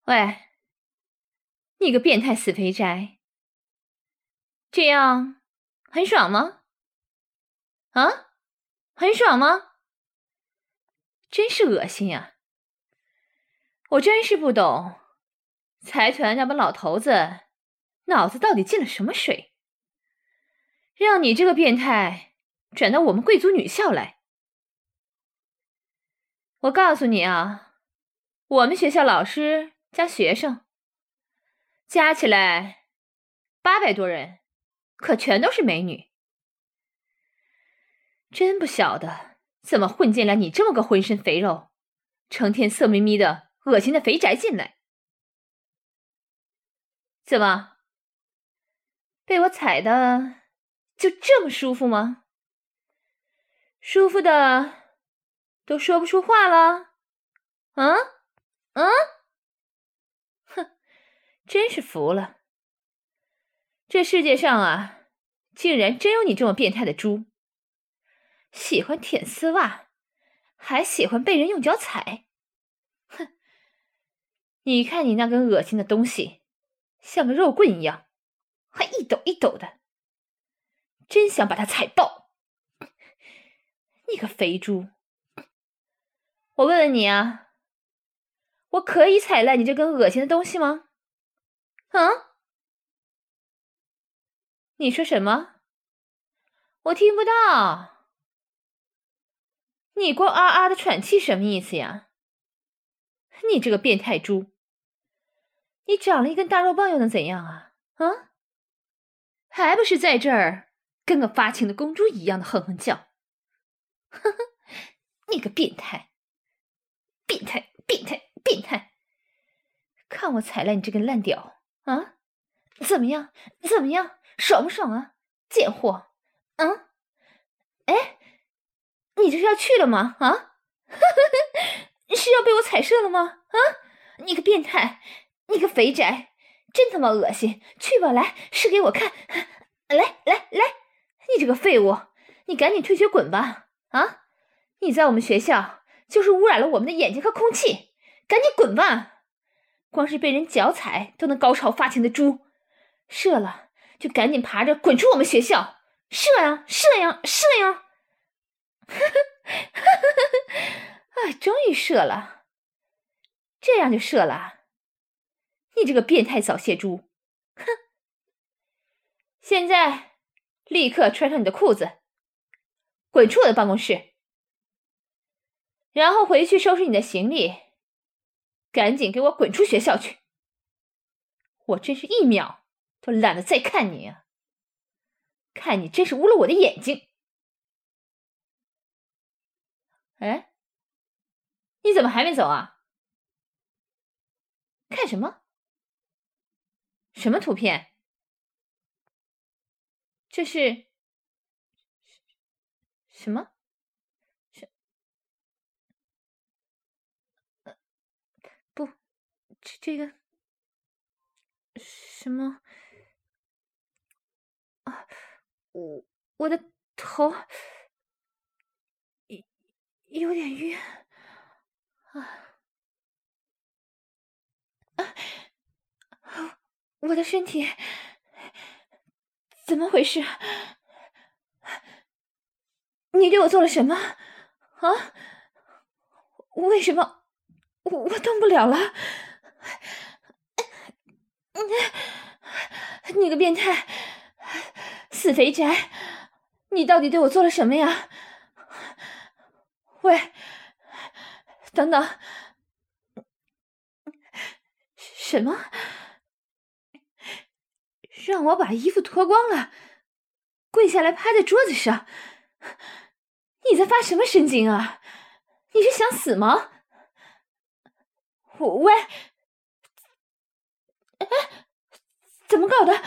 喂，你个变态死肥宅，这样很爽吗？啊，很爽吗？真是恶心呀！我真是不懂，财团那帮老头子脑子到底进了什么水，让你这个变态转到我们贵族女校来。我告诉你啊，我们学校老师加学生加起来800多人，可全都是美女。真不晓得怎么混进来你这么个浑身肥肉，成天色眯眯的恶心的肥宅进来。怎么，被我踩的就这么舒服吗？舒服的都说不出话了？嗯？哼，真是服了。这世界上啊，竟然真有你这么变态的猪，喜欢舔丝袜，还喜欢被人用脚踩。哼，你看你那根恶心的东西，像个肉棍一样，还一抖一抖的，真想把它踩爆。你个肥猪，我问问你啊，我可以踩烂你这根恶心的东西吗？啊？你说什么？我听不到。你光啊啊的喘气什么意思呀？你这个变态猪，你长了一根大肉棒又能怎样啊？啊？还不是在这儿跟个发情的公猪一样的哼哼叫。呵呵，你个变态，变态，变态，变态！看我踩烂你这根烂屌啊！怎么样？怎么样？爽不爽啊？贱货！啊？哎，你这是要去了吗？啊？是要被我踩射了吗？啊！你个变态，你个肥宅，真他妈恶心！去吧，来，试给我看！来来来，你这个废物，你赶紧退学滚吧！啊！你在我们学校就是污染了我们的眼睛和空气，赶紧滚吧！光是被人脚踩都能高潮发情的猪，射了就赶紧爬着滚出我们学校！射呀，射呀，射呀！哎，终于射了，这样就射了？你这个变态早泄猪！哼！现在立刻穿上你的裤子，滚出我的办公室，然后回去收拾你的行李，赶紧给我滚出学校去！我真是一秒都懒得再看你啊！看你真是污了我的眼睛！哎，你怎么还没走啊？看什么？什么图片？这是什么？不，这个什么啊？我的头有点晕啊！我的身体怎么回事？你对我做了什么？啊？为什么我动不了了？你个变态，死肥宅，你到底对我做了什么呀？喂，等等，什么？让我把衣服脱光了，跪下来趴在桌子上？你在发什么神经啊？你是想死吗？喂，哎，怎么搞的？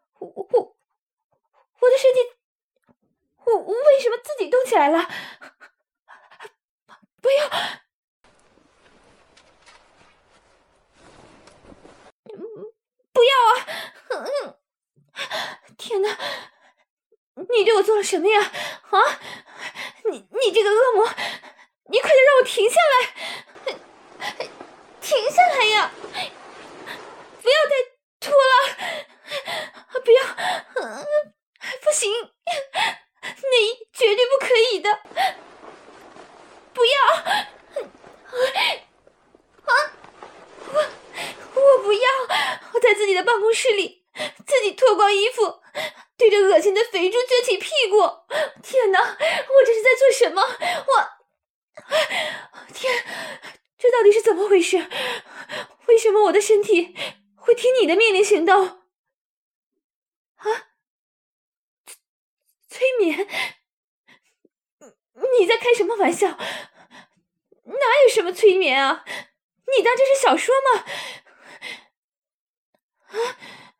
我的身体，我为什么自己动起来了？不要！不要啊！天哪！你对我做了什么呀？啊！你这个恶魔！你快点让我停下来！停下来呀！ 办公室里，自己脱光衣服，对着恶心的肥猪撅起屁股。天哪，我这是在做什么？天，这到底是怎么回事？为什么我的身体会听你的命令行动？啊？催眠？你在开什么玩笑？哪有什么催眠啊？你当这是小说吗？啊，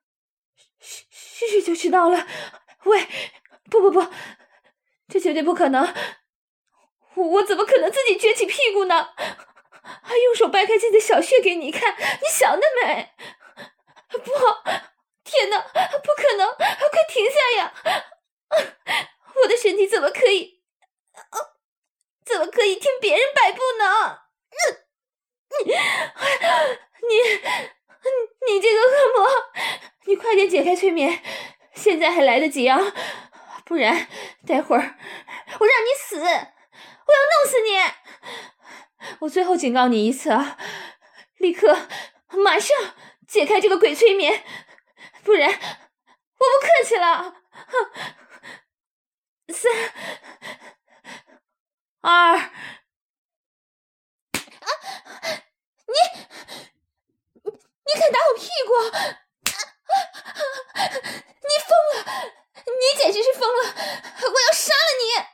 试试就知道了。喂，不，这绝对不可能！我怎么可能自己撅起屁股呢？还用手掰开自己的小穴给你看？你想得美！不，天哪，不可能！快停下呀！我的身体怎么可以听别人摆布呢？你这个恶魔，你快点解开催眠，现在还来得及啊！不然待会儿我让你死，我要弄死你！我最后警告你一次啊，立刻马上解开这个鬼催眠，不然我不客气了。3、2，你敢打我屁股？你疯了！你简直是疯了！我要杀了你！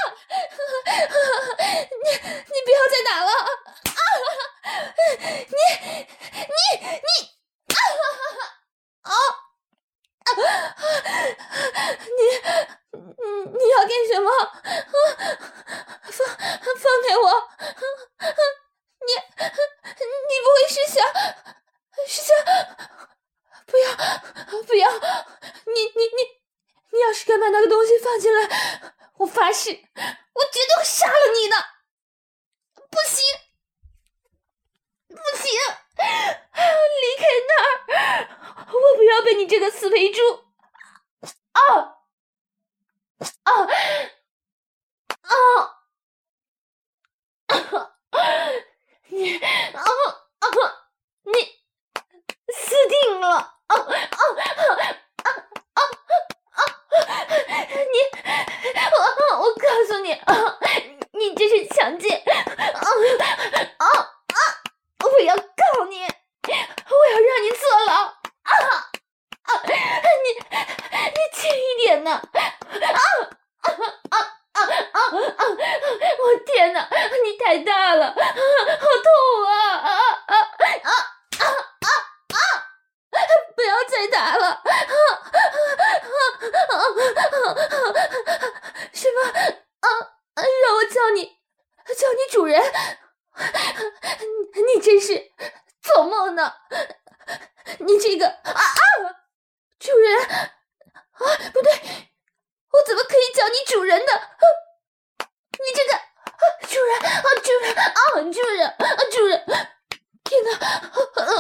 你不要再打了！你要干什么？放开我！你不会是想不要！你要是敢把那个东西放进来，我发誓，我绝对会杀了你的！不行！离开那儿！我不要被你这个死肥猪！你死定了！我告诉你，你这是强奸！我要告你！我要让你坐牢！你轻一点呢！我天哪，你太大了，好痛啊！不要再打了！什么？让我叫你主人？你真是做梦呢！你这个主人不对，我怎么可以叫你主人呢？你这个主人！天哪！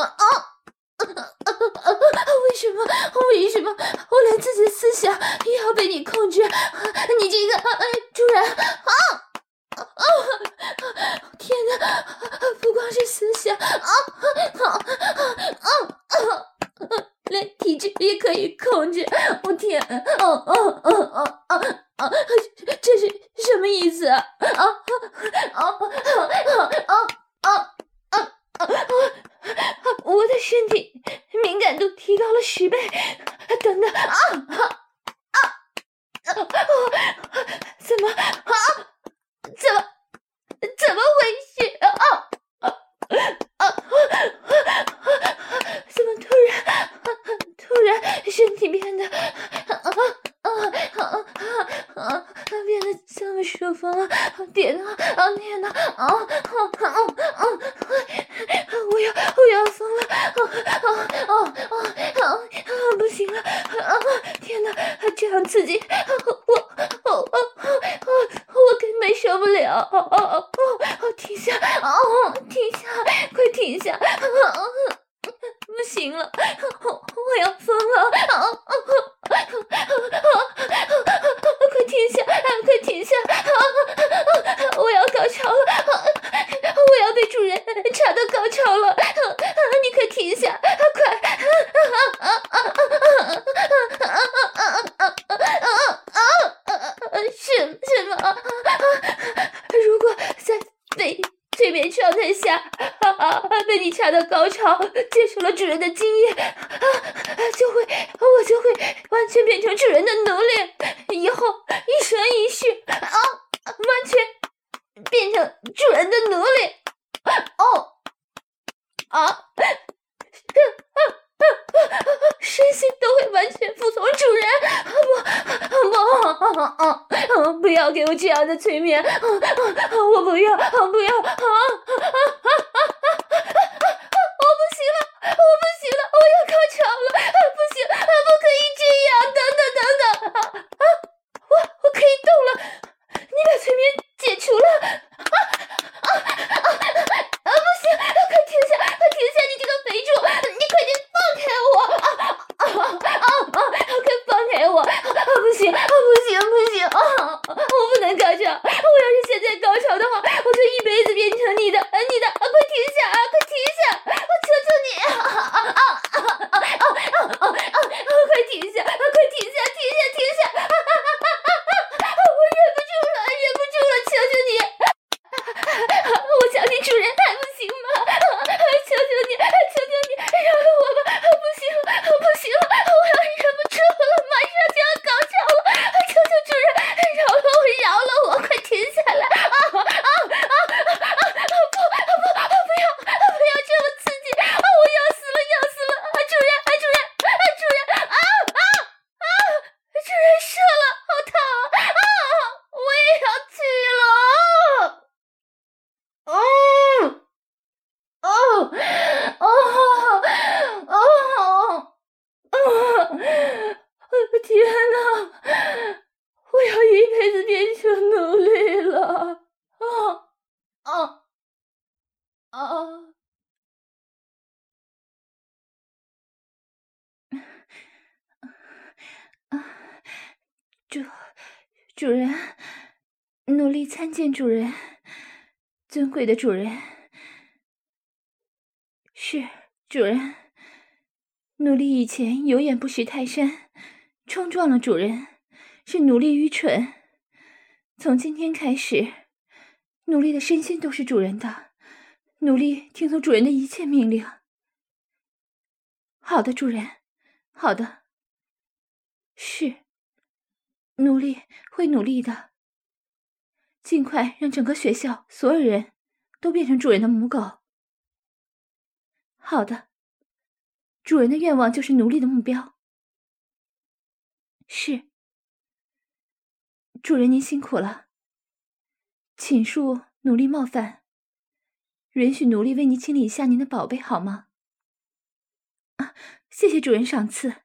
为什么我连自己的思想也要被你控制？你这个主人！天哪！不光是思想，连体质也可以控制！我天！这是什么意思啊？我的身体敏感度提高了10倍！等等！怎么回事？怎么突然身体变得变得这么舒服了？天哪！我要疯了！不行了！天哪！这样刺激，我根本受不了！停下！快停下！不行了，我要疯了！快停下！我要高潮了！我要被主人插到高潮了！你快停下！快！ 下，被你掐到高潮，接受了主人的精液，我就会完全变成主人的奴隶，以后一生一世完全变成主人的奴隶。身心都会完全服从主人。不要给我这样的催眠，我不要，我不要，我不行了，我要高潮了，不行，不可以这样，等，我可以动了，你把催眠解除了。不行，快停下，你这个肥猪，你快点放开我！快放开我！不行，我不能高潮，我要是现在高潮的话，我就一辈子变成你的，快停下，我求求你！快停下！我忍不住了，求求你！我想你主人还不行吗？求求你，饶了我吧！不行了，我要忍不住了，马上就要高潮了！求求主人，饶了我，快停下来！不要这么刺激！我要死了！主人！主人射了，好烫啊！我也要去了！天哪！我要一辈子变成奴隶了！主人，奴隶参见主人，尊贵的主人。是，主人。奴隶以前有眼不识泰山，冲撞了主人，是奴隶愚蠢。从今天开始，奴隶的身心都是主人的，奴隶听从主人的一切命令。好的，主人，好的。是，奴隶会努力的，尽快让整个学校所有人都变成主人的母狗。好的，主人的愿望就是奴隶的目标。是，主人您辛苦了，请恕奴隶冒犯，允许奴隶为您清理一下您的宝贝好吗？谢谢主人赏赐。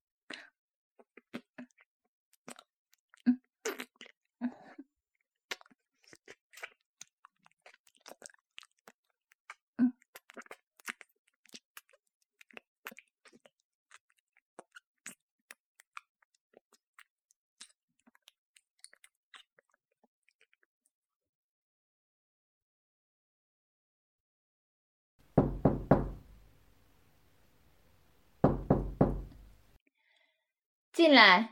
进来。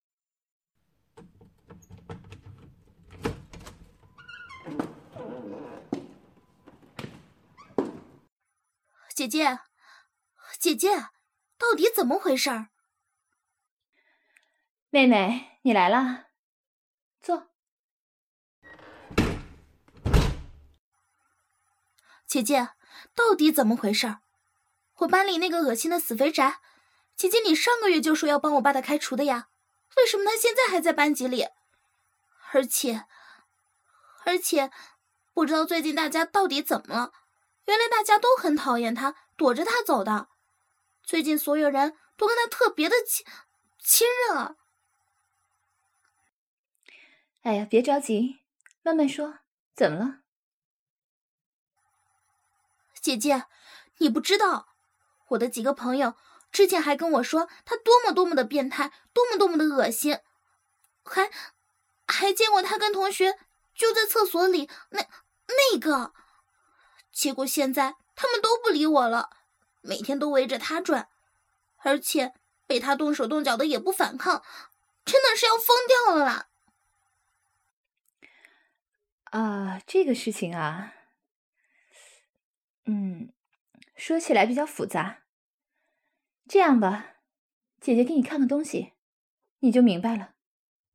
姐姐，到底怎么回事？ 妹妹，你来了，坐。 姐姐，到底怎么回事？我班里那个恶心的死肥宅，姐姐你上个月就说要帮我把他开除的呀，为什么他现在还在班级里？而且不知道最近大家到底怎么了，原来大家都很讨厌他，躲着他走的。最近所有人都跟他特别的亲热啊。 哎呀，别着急，慢慢说，怎么了？ 姐姐，你不知道，我的几个朋友之前还跟我说他多么的变态，多么的恶心，还见过他跟同学就在厕所里那个，结果现在他们都不理我了，每天都围着他转，而且被他动手动脚的也不反抗，真的是要疯掉了啦！ 这个事情啊， 说起来比较复杂。这样吧，姐姐给你看个东西，你就明白了。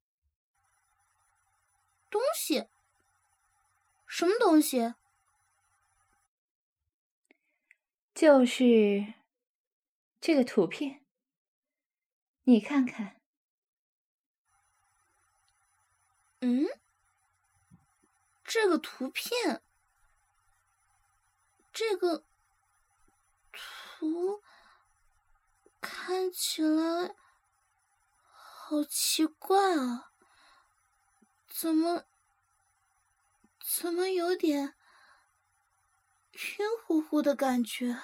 东西？什么东西？ 就是这个图片，你看看。 这个图片，这个图看起来好奇怪啊，怎么有点晕乎乎的感觉？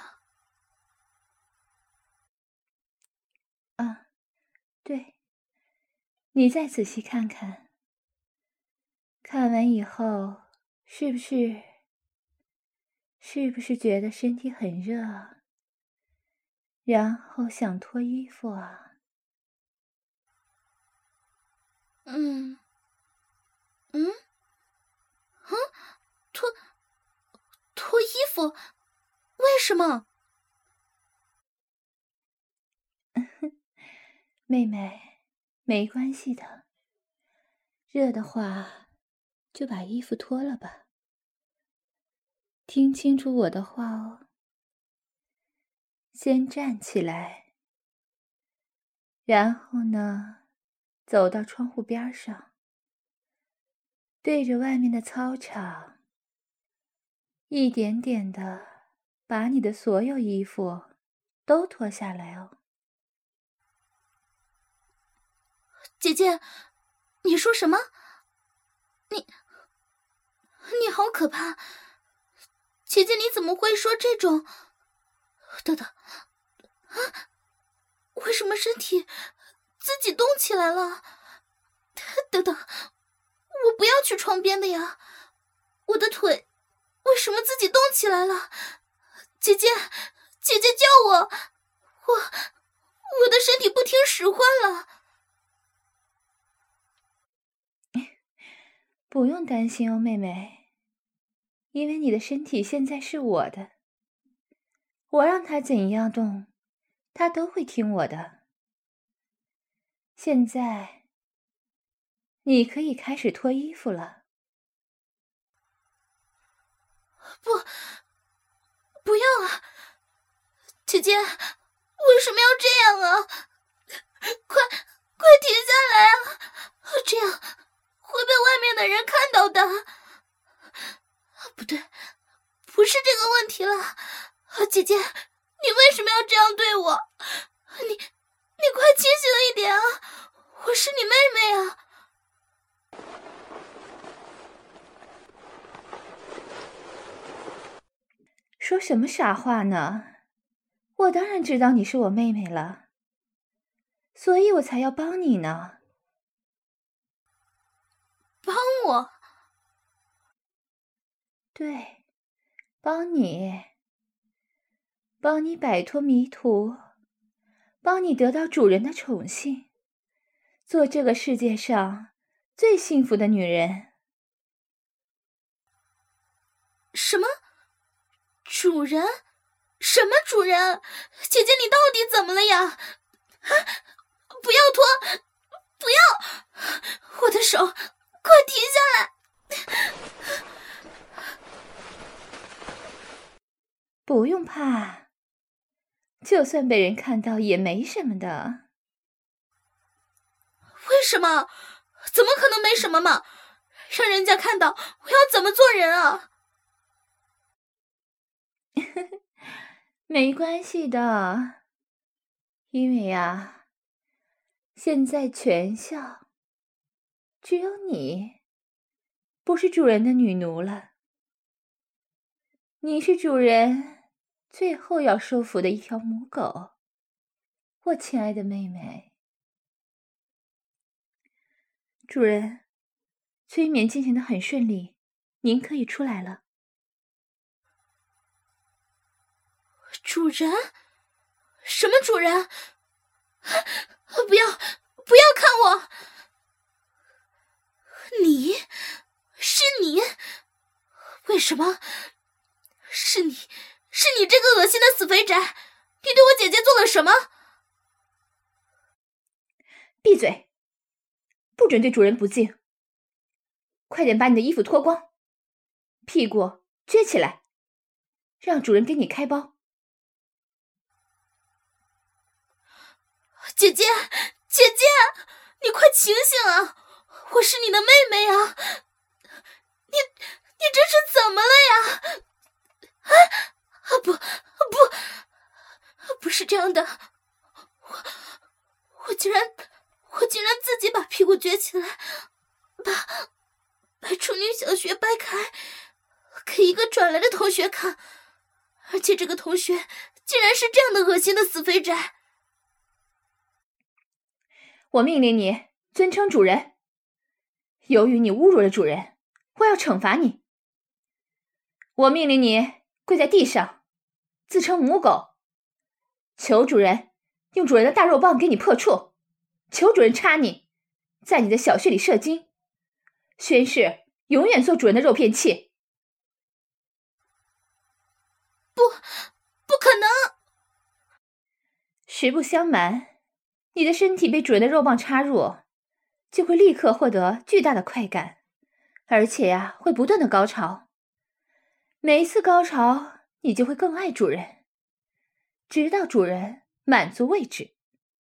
对，你再仔细看看，看完以后是不是觉得身体很热，然后想脱衣服啊？ 脱衣服？为什么？ 妹妹，没关系的，热的话就把衣服脱了吧。听清楚我的话哦，先站起来，然后呢，走到窗户边上，对着外面的操场，一点点的把你的所有衣服都脱下来哦。 姐姐，你说什么？你好可怕！姐姐，你怎么会说这种？等等，为什么身体自己动起来了？等等，我不要去窗边的呀！我的腿为什么自己动起来了？姐姐，姐姐救我！我的身体不听使唤了。 不用担心哦，妹妹，因为你的身体现在是我的，我让它怎样动，它都会听我的。现在，你可以开始脱衣服了。 不要啊！姐姐，为什么要这样啊？快停下来啊！这样会被外面的人看到的。不对，不是这个问题了。姐姐，你为什么要这样对我？你快清醒一点啊！我是你妹妹啊！ 说什么傻话呢？我当然知道你是我妹妹了，所以我才要帮你呢。 帮我？ 对，帮你摆脱迷途，帮你得到主人的宠幸，做这个世界上最幸福的女人。 什么？主人？什么主人？姐姐，你到底怎么了呀？不要脱！不要！我的手，快停下来！ 不用怕，就算被人看到也没什么的。 为什么？怎么可能没什么嘛？让人家看到，我要怎么做人啊？ 没关系的，因为呀，现在全校只有你不是主人的女奴了，你是主人最后要收服的一条母狗，我亲爱的妹妹。主人，催眠进行得很顺利，您可以出来了。 主人？什么主人？不要看我！是你？为什么？是你是你这个恶心的死肥宅，你对我姐姐做了什么？ 闭嘴，不准对主人不敬。快点把你的衣服脱光，屁股撅起来，让主人给你开包。 姐姐，姐姐，你快醒醒啊！我是你的妹妹啊！你这是怎么了呀？不是这样的，我竟然自己把屁股撅起来，把处女小学掰开，给一个转来的同学看，而且这个同学竟然是这样的恶心的死肥宅。 我命令你尊称主人，由于你侮辱了主人，我要惩罚你。我命令你跪在地上，自称母狗，求主人用主人的大肉棒给你破处，求主人插你，在你的小穴里射精，宣誓永远做主人的肉片器。 不可能！ 实不相瞒，你的身体被主人的肉棒插入，就会立刻获得巨大的快感，而且会不断的高潮。每一次高潮，你就会更爱主人，直到主人满足为止。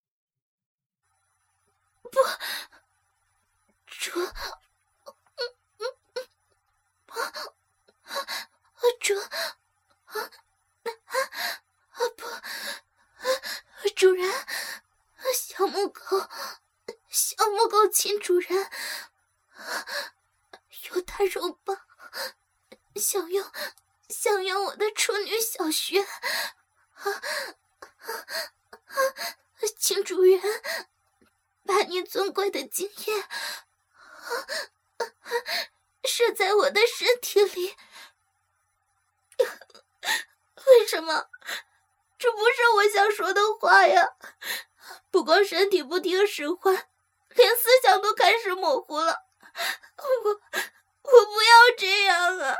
主人，小母狗亲主人，有大肉棒，想用我的处女小穴，请主人把你尊贵的精液射在我的身体里。为什么？这不是我想说的话呀！不光身体不听使唤，连思想都开始模糊了。我不要这样啊！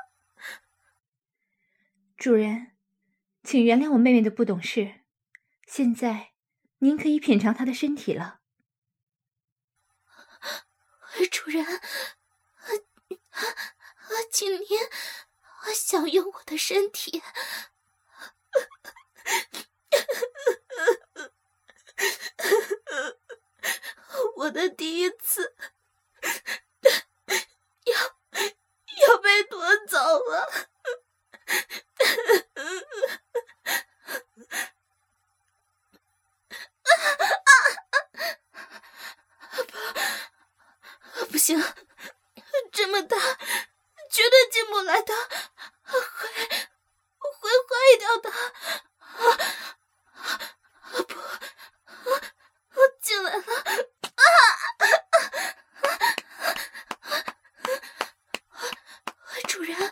主人，请原谅我妹妹的不懂事。现在，您可以品尝她的身体了。 主人，请您享用我的身体。我的第一次要被夺走了。不行，这么大绝对进不来的，会坏掉的。不，进来了。主人，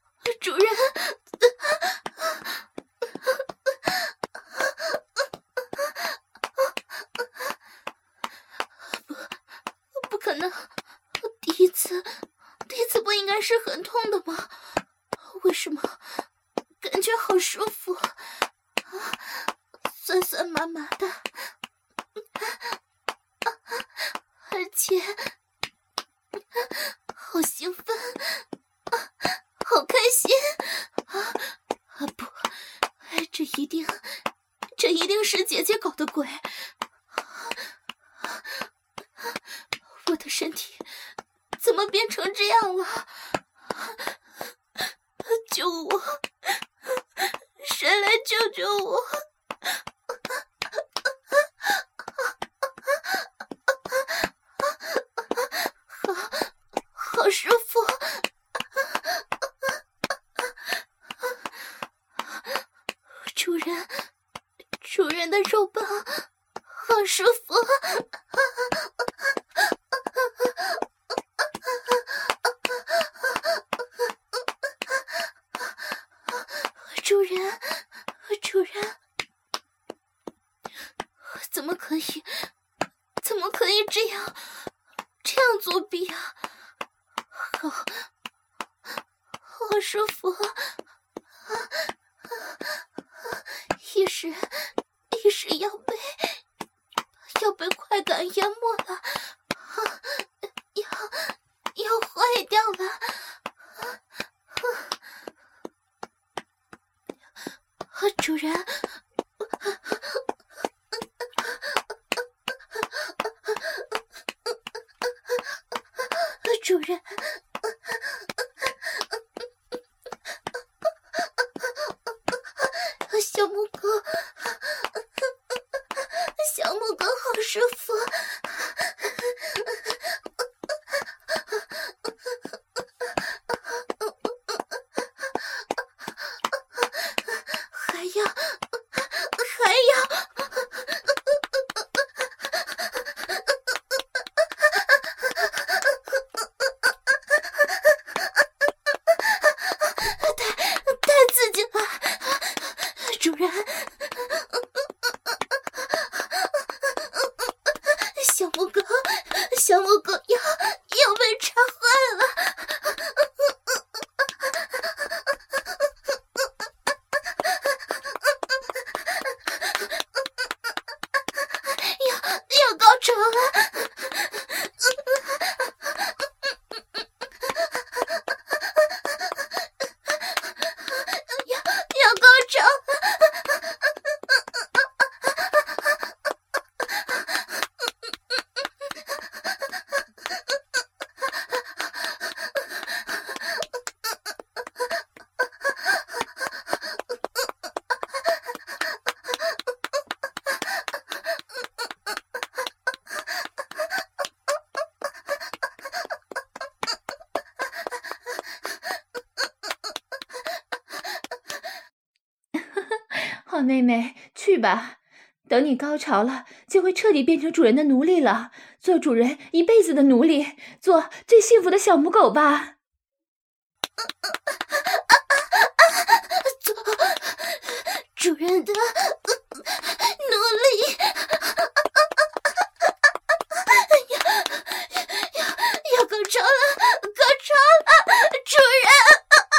不可能，第一次不应该是很痛的吗？为什么感觉好舒服，酸酸麻麻的，而且好兴奋，好开心不，这一定是姐姐搞的鬼。我的身体怎么变成这样了？救我！谁来救救我？好舒服！主人的肉棒好舒服！主人，怎么可以这样作弊啊？好舒服！ 主人，主人，小母狗，小母狗好舒服。小母狗要被插坏了。要高潮了。要高潮了。 好妹妹，去吧，等你高潮了，就会彻底变成主人的奴隶了，做主人一辈子的奴隶，做最幸福的小母狗吧。 做主人的奴隶。要高潮了，高潮了，主人。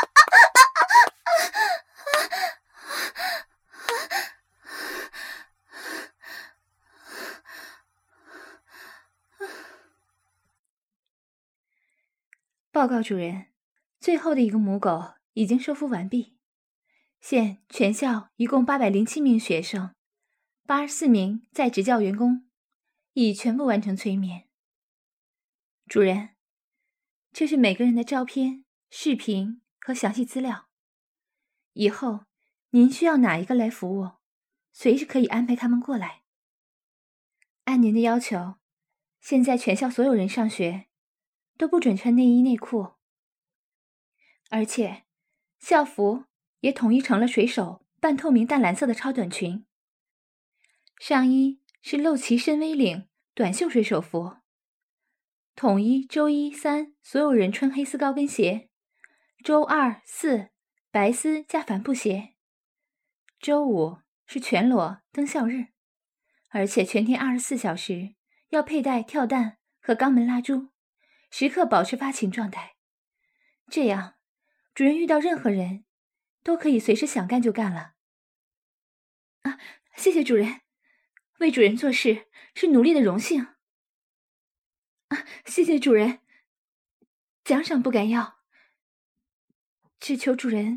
报告主人，最后的一个母狗已经收服完毕。现全校一共807名学生，84名在职教员工已全部完成催眠。主人，这是每个人的照片、视频和详细资料。以后您需要哪一个来服务，随时可以安排他们过来。按您的要求，现在全校所有人上学都不准穿内衣内裤，而且校服也统一成了水手半透明淡蓝色的超短裙，上衣是露脐深 V 领短袖水手服，统一周1、3所有人穿黑丝高跟鞋，周2、4白丝加帆布鞋，周5是全裸登校日，而且全天24小时要佩戴跳蛋和肛门蜡烛，时刻保持发情状态。这样，主人遇到任何人，都可以随时想干就干了。啊，谢谢主人，为主人做事是奴隶的荣幸。啊，谢谢主人，奖赏不敢要，只求主人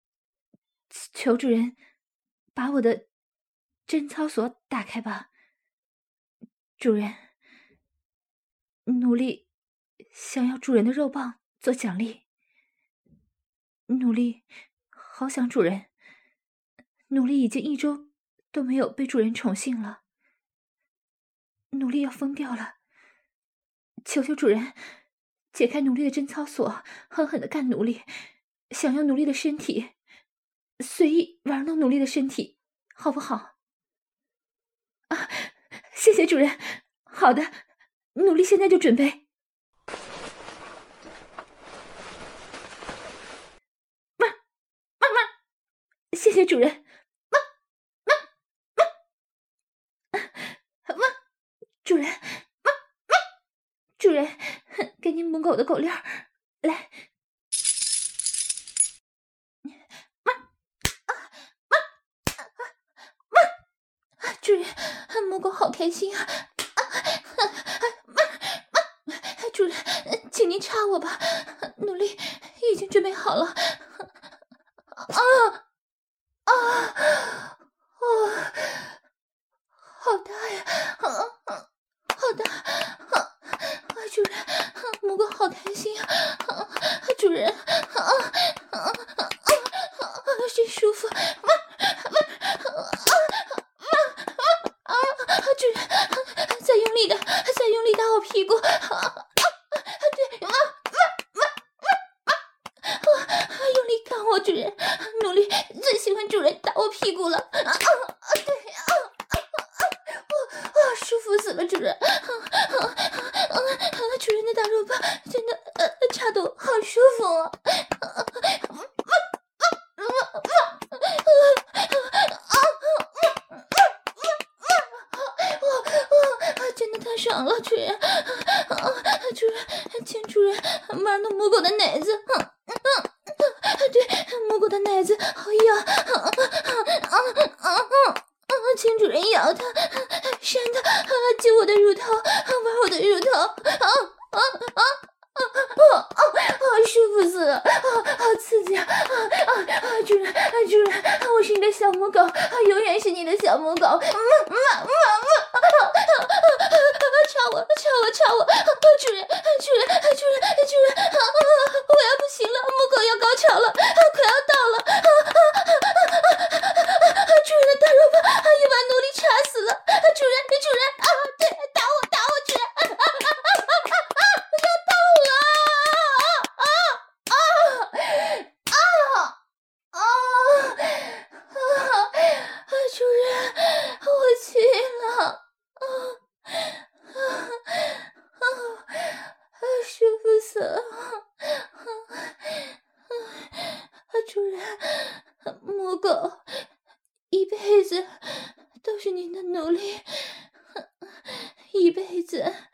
把我的贞操锁打开吧。主人，奴隶想要主人的肉棒做奖励。奴隶好想主人，奴隶已经1周都没有被主人宠幸了，奴隶要疯掉了。求求主人解开奴隶的贞操锁，狠狠地干奴隶，想要奴隶的身体，随意玩弄奴隶的身体，好不好？啊，谢谢主人。好的，奴隶现在就准备。谢谢主人。主人，主人，给您母狗的狗链来。主人，母狗好开心啊！主人，请您插我吧，奴隶已经准备好了。 主人打我屁股了！对舒服死了，主人！主人的大肉棒真的插得我好舒服啊！真的太爽了，主人！主人，请主人玩弄母狗的奶子！对，母狗的奶子好痒！请主人咬它，扇它，揪我的乳头，玩我的乳头！舒服死了！好刺激啊！主人，我是你的小母狗，永远是你的小母狗！插我！主人！我要不行了，母狗要高潮了，快要到了！主人的大肉棒又把奴隶插死了！主人！对，打我！主人！要到了！主人，我去了！舒服死了！主人，母狗一辈子都是您的奴隶，一辈子。